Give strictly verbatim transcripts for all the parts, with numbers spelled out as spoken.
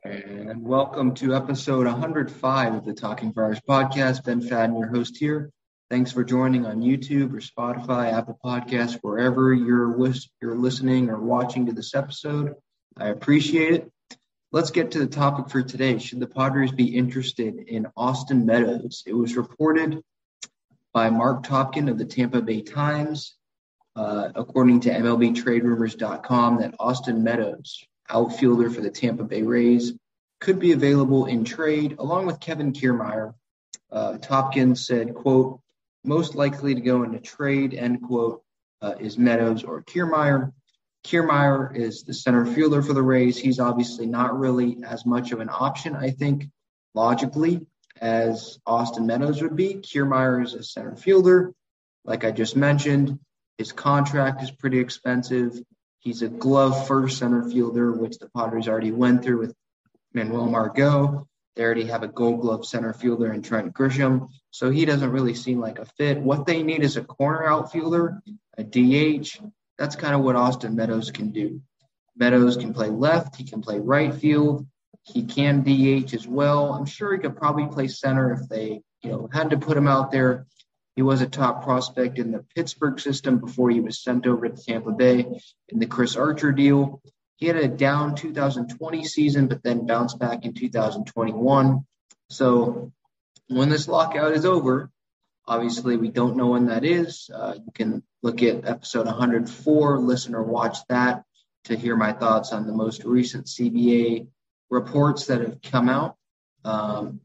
And welcome to episode one hundred five of the Talking Friars podcast. Ben Fadden, your host here. Thanks for joining on YouTube or Spotify, Apple Podcasts, wherever you're, you're listening or watching to this episode. I appreciate it. Let's get to the topic for today. Should the Padres be interested in Austin Meadows? It was reported by Mark Topkin of the Tampa Bay Times, uh, according to M L B Trade Rumors dot com, that Austin Meadows, outfielder for the Tampa Bay Rays, could be available in trade along with Kevin Kiermaier. Uh, Topkin said, quote, most likely to go into trade, end quote, uh, is Meadows or Kiermaier. Kiermaier is the center fielder for the Rays. He's obviously not really as much of an option, I think, logically, as Austin Meadows would be. Kiermaier is a center fielder. Like I just mentioned, his contract is pretty expensive. He's a glove-first center fielder, which the Padres already went through with Manuel Margot. They already have a gold glove center fielder in Trent Grisham, so he doesn't really seem like a fit. What they need is a corner outfielder, a D H. That's kind of what Austin Meadows can do. Meadows can play left. He can play right field. He can D H as well. I'm sure he could probably play center if they, you know, had to put him out there. He was a top prospect in the Pittsburgh system before he was sent over to Tampa Bay in the Chris Archer deal. He had a down two thousand twenty season, but then bounced back in two thousand twenty-one. So when this lockout is over, obviously we don't know when that is. Uh, you can look at episode one hundred four, listen or watch that to hear my thoughts on the most recent C B A reports that have come out. Um,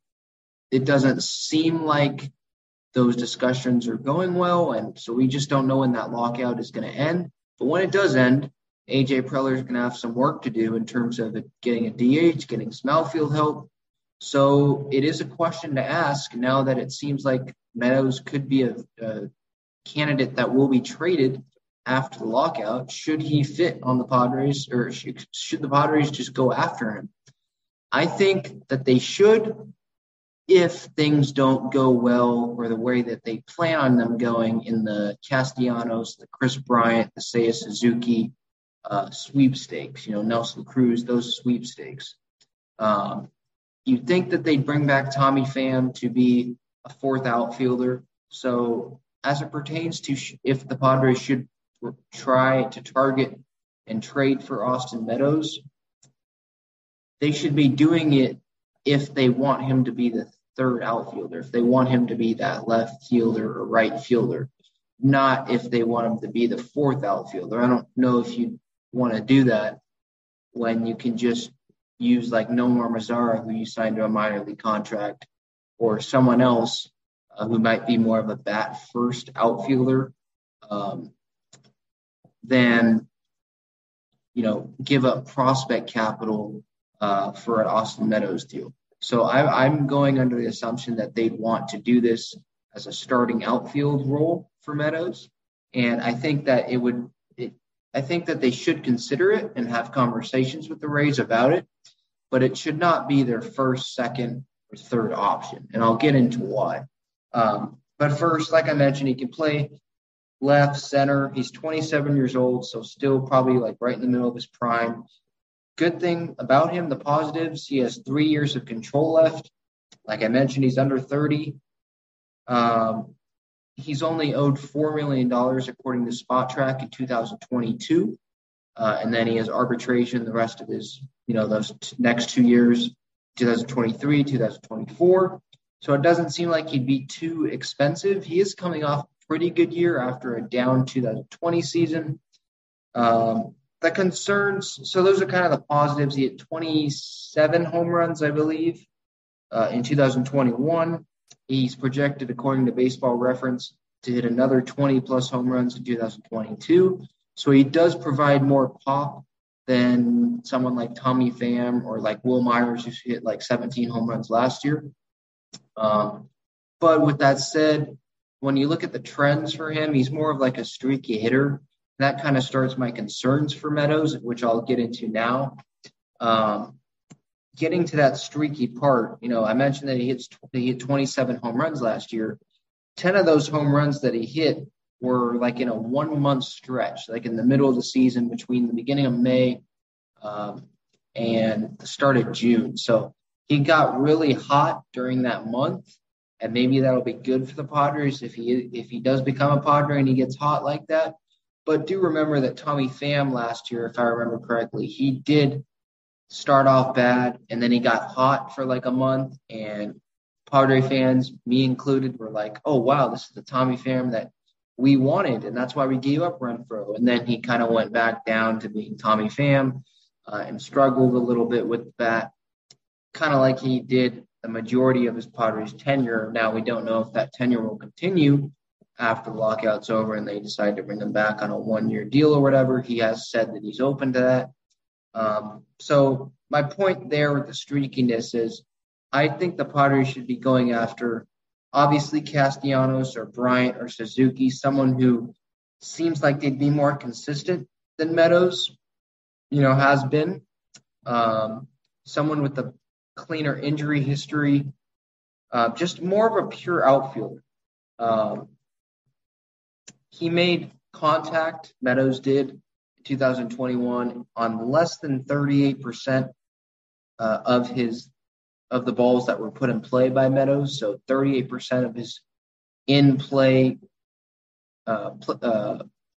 it doesn't seem like those discussions are going well, and so we just don't know when that lockout is going to end. But when it does end, A J Preller is going to have some work to do in terms of getting a D H, getting some outfield help. So it is a question to ask now that it seems like Meadows could be a, a candidate that will be traded after the lockout. Should he fit on the Padres, or should, should the Padres just go after him? I think that they should, if things don't go well or the way that they plan on them going in the Castellanos, the Chris Bryant, the Seiya Suzuki uh, sweepstakes, you know, Nelson Cruz, those sweepstakes. Um, you'd think that they'd bring back Tommy Pham to be a fourth outfielder. So as it pertains to sh- if the Padres should try to target and trade for Austin Meadows, they should be doing it if they want him to be the third outfielder, if they want him to be that left fielder or right fielder, not if they want him to be the fourth outfielder. I don't know if you want to do that when you can just use like Nomar Mazara, who you signed to a minor league contract, or someone else uh, who might be more of a bat first outfielder, um, than, you know, give up prospect capital uh, for an Austin Meadows deal. So I, I'm going under the assumption that they'd want to do this as a starting outfield role for Meadows. And I think that it would, it, I think that they should consider it and have conversations with the Rays about it, but it should not be their first, second, or third option. And I'll get into why. Um, but first, like I mentioned, he can play left, center. He's twenty-seven years old, so still probably like right in the middle of his prime. Good thing about him, the positives, he has three years of control left. Like I mentioned, he's under thirty. Um, he's only owed four million dollars according to Spot Track in two thousand twenty-two. Uh, and then he has arbitration the rest of his, you know, those t- next two years, two thousand twenty-three, two thousand twenty-four. So it doesn't seem like he'd be too expensive. He is coming off a pretty good year after a down two thousand twenty season. Um, The concerns, so those are kind of the positives. He had twenty-seven home runs, I believe, uh, in two thousand twenty-one. He's projected, according to Baseball Reference, to hit another twenty-plus home runs in two thousand twenty-two. So he does provide more pop than someone like Tommy Pham or like Will Myers, who hit like seventeen home runs last year. Um, but with that said, when you look at the trends for him, he's more of like a streaky hitter. That kind of starts my concerns for Meadows, which I'll get into now. Um, getting to that streaky part, you know, I mentioned that he hits he hit twenty-seven home runs last year. ten of those home runs that he hit were like in a one-month stretch, like in the middle of the season between the beginning of May um, and the start of June. So he got really hot during that month, and maybe that'll be good for the Padres if he if he does become a Padre and he gets hot like that. But do remember that Tommy Pham last year, if I remember correctly, he did start off bad, and then he got hot for like a month, and Padre fans, me included, were like, oh, wow, this is the Tommy Pham that we wanted, and that's why we gave up Renfroe. And then he kind of went back down to being Tommy Pham uh, and struggled a little bit with that, kind of like he did the majority of his Padres tenure. Now, we don't know if that tenure will continue after the lockout's over and they decide to bring him back on a one-year deal or whatever. He has said that he's open to that. Um, so my point there with the streakiness is I think the Padres should be going after, obviously, Castellanos or Bryant or Suzuki, someone who seems like they'd be more consistent than Meadows, you know, has been. Um, someone with a cleaner injury history, uh, just more of a pure outfielder. Um, he made contact, Meadows did, in two thousand twenty-one, on less than thirty-eight percent uh, of his of the balls that were put in play by Meadows. So thirty-eight percent of his in-play uh, pl- uh,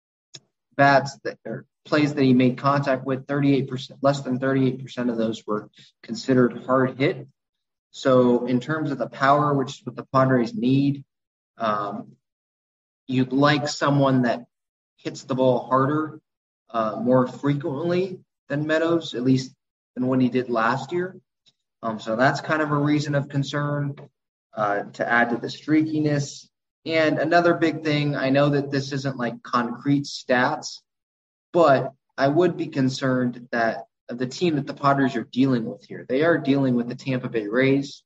bats that or plays that he made contact with, thirty-eight percent, less than thirty-eight percent of those were considered hard hit. So in terms of the power, which is what the Padres need, um, you'd like someone that hits the ball harder, uh, more frequently than Meadows, at least than what he did last year. Um, so that's kind of a reason of concern uh, to add to the streakiness. And another big thing, I know that this isn't like concrete stats, but I would be concerned that the team that the Padres are dealing with here, they are dealing with the Tampa Bay Rays.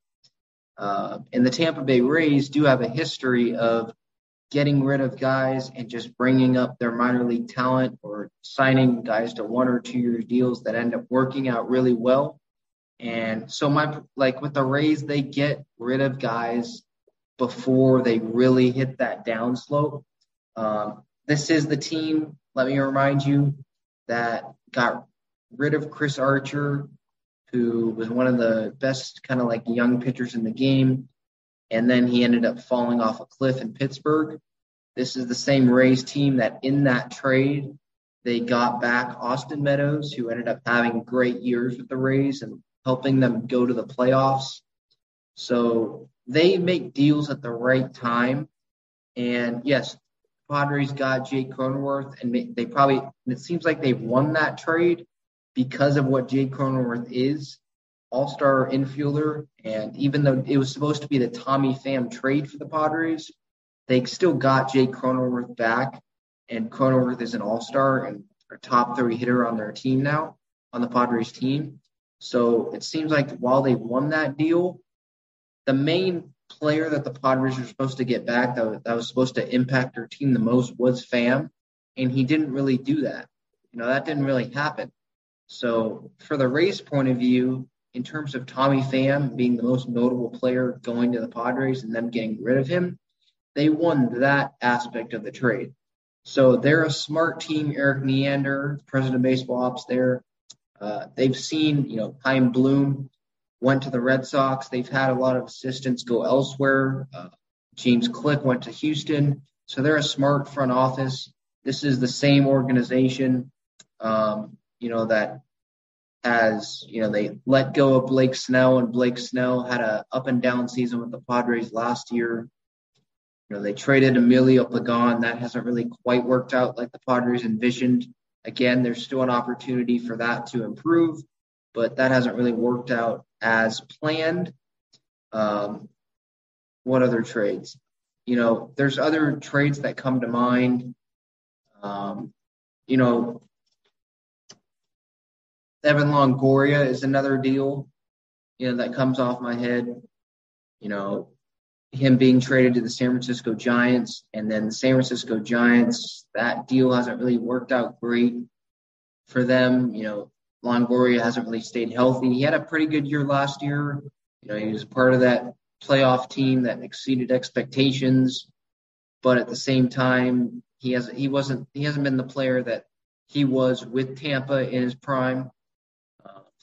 Uh, and the Tampa Bay Rays do have a history of getting rid of guys and just bringing up their minor league talent or signing guys to one or two year deals that end up working out really well. And so my like with the Rays, they get rid of guys before they really hit that downslope. Um, this is the team, let me remind you, that got rid of Chris Archer, who was one of the best kind of like young pitchers in the game. And then he ended up falling off a cliff in Pittsburgh. This is the same Rays team that in that trade, they got back Austin Meadows, who ended up having great years with the Rays and helping them go to the playoffs. So they make deals at the right time. And yes, Padres got Jake Cronenworth, and they probably, it seems like they've won that trade because of what Jake Cronenworth is, all-star infielder. And even though it was supposed to be the Tommy Pham trade for the Padres, they still got Jake Cronenworth back, and Cronenworth is an all-star and a top three hitter on their team now, on the Padres team. So it seems like while they won that deal, the main player that the Padres were supposed to get back that, that was supposed to impact their team the most was Pham, and he didn't really do that. You know, that didn't really happen. So for the Rays' point of view, in terms of Tommy Pham being the most notable player going to the Padres and them getting rid of him, they won that aspect of the trade. So they're a smart team. Eric Neander, president of baseball ops there, uh, they've seen, you know, Chaim Bloom went to the Red Sox. They've had a lot of assistants go elsewhere. Uh, James Click went to Houston. So they're a smart front office. This is the same organization, um, you know, that has, you know, they let go of Blake Snell, and Blake Snell had a up and down season with the Padres last year. You know, they traded Emilio Pagan. That hasn't really quite worked out like the Padres envisioned. Again, there's still an opportunity for that to improve, but that hasn't really worked out as planned. Um, what other trades? You know, there's other trades that come to mind. Um, you know, Evan Longoria is another deal, you know, that comes off my head. You know, him being traded to the San Francisco Giants, and then the San Francisco Giants, that deal hasn't really worked out great for them. You know, Longoria hasn't really stayed healthy. He had a pretty good year last year. You know, he was part of that playoff team that exceeded expectations, but at the same time, he hasn't he wasn't he hasn't been the player that he was with Tampa in his prime. Uh,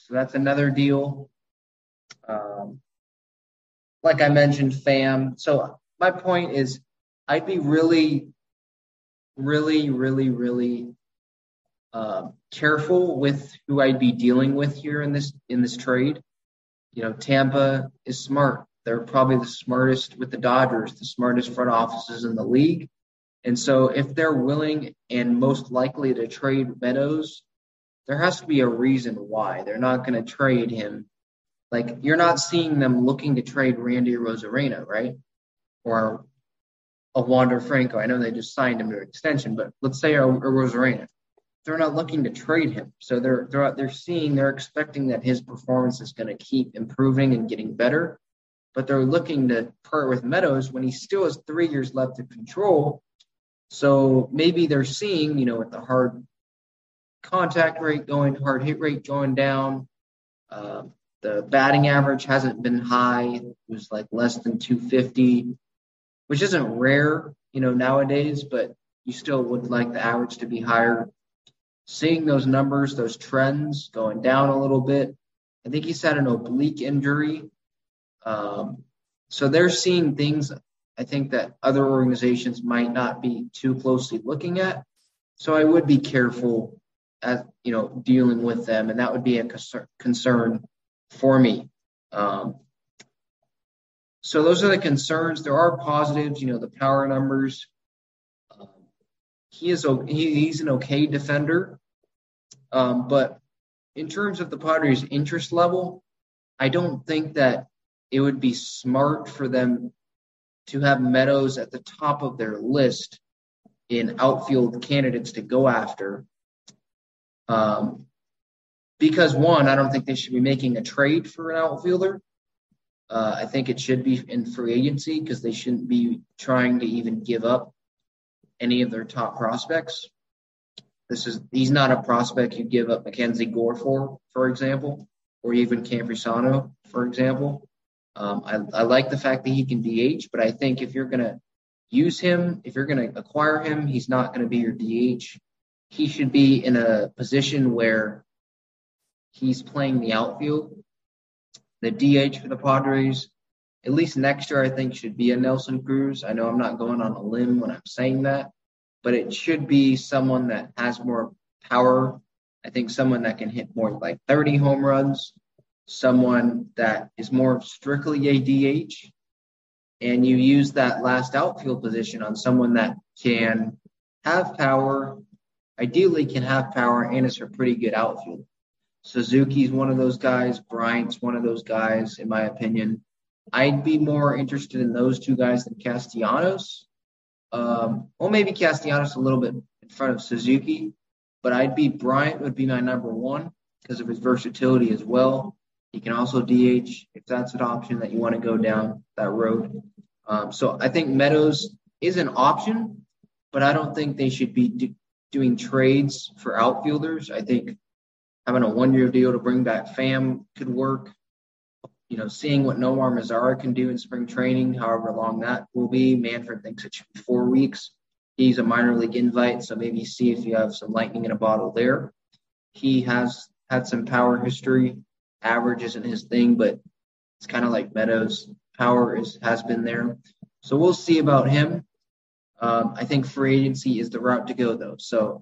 So that's another deal. Um, like I mentioned, Pham. So my point is I'd be really, really, really, really uh, careful with who I'd be dealing with here in this in this trade. You know, Tampa is smart. They're probably the smartest with the Dodgers, the smartest front offices in the league. And so if they're willing and most likely to trade Meadows, there has to be a reason why. They're not going to trade him. Like, you're not seeing them looking to trade Randy Arozarena, right? Or a Wander Franco. I know they just signed him to an extension, but let's say a, a Arozarena. They're not looking to trade him. So they're they're they're seeing, they're expecting that his performance is going to keep improving and getting better. But they're looking to part with Meadows when he still has three years left to control. So maybe they're seeing, you know, with the hard contact rate going, hard hit rate going down, uh, the batting average hasn't been high. It was like less than two fifty, which isn't rare, you know, nowadays, but you still would like the average to be higher. Seeing those numbers, those trends going down a little bit. I think he's had an oblique injury. Um, so they're seeing things, I think, that other organizations might not be too closely looking at. So I would be careful at, you know, dealing with them, and that would be a concern for me. Um, so those are the concerns. There are positives, you know, the power numbers. Um, he is he, he's an okay defender, um, but in terms of the Padres' interest level, I don't think that it would be smart for them to have Meadows at the top of their list in outfield candidates to go after. Um, because, one, I don't think they should be making a trade for an outfielder. Uh, I think it should be in free agency because they shouldn't be trying to even give up any of their top prospects. This is he's not a prospect you give up Mackenzie Gore for, for example, or even Campusano, for example. Um, I, I like the fact that he can D H, but I think if you're going to use him, if you're going to acquire him, he's not going to be your D H. He should be in a position where he's playing the outfield. The D H for the Padres, at least next year, I think, should be a Nelson Cruz. I know I'm not going on a limb when I'm saying that, but it should be someone that has more power. I think someone that can hit more like thirty home runs, someone that is more strictly a D H, and you use that last outfield position on someone that can have power, ideally can have power, and is a pretty good outfield. Suzuki's one of those guys. Bryant's one of those guys, in my opinion. I'd be more interested in those two guys than Castellanos. Um, well, maybe Castellanos a little bit in front of Suzuki, but I'd be Bryant would be my number one because of his versatility as well. He can also D H if that's an option that you want to go down that road. Um, so I think Meadows is an option, but I don't think they should be do- doing trades for outfielders. I think having a one-year deal to bring back Pham could work. You know, seeing what Nomar Mazara can do in spring training, however long that will be. Manfred thinks it should be four weeks. He's a minor league invite, so maybe see if you have some lightning in a bottle there. He has had some power history. Average isn't his thing, but it's kind of like Meadows. Power is has been there. So we'll see about him. Um, I think free agency is the route to go, though. So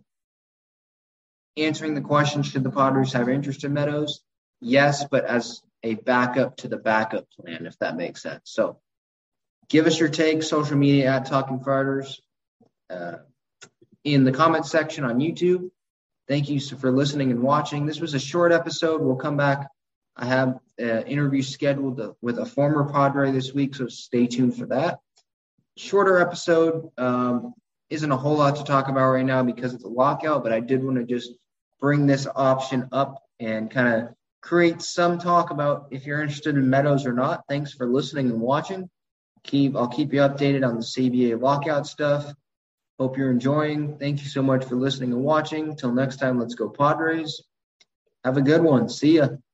answering the question, should the Padres have interest in Meadows? Yes, but as a backup to the backup plan, if that makes sense. So give us your take, social media at Talking Friars, uh, in the comments section on YouTube. Thank you for listening and watching. This was a short episode. We'll come back. I have an interview scheduled with a former Padre this week, so stay tuned for that. Shorter episode. Um, isn't a whole lot to talk about right now because it's a lockout, but I did want to just bring this option up and kind of create some talk about if you're interested in Meadows or not. Thanks for listening and watching. Keep I'll keep you updated on the C B A lockout stuff. Hope you're enjoying. Thank you so much for listening and watching. Till next time, let's go Padres. Have a good one. See ya.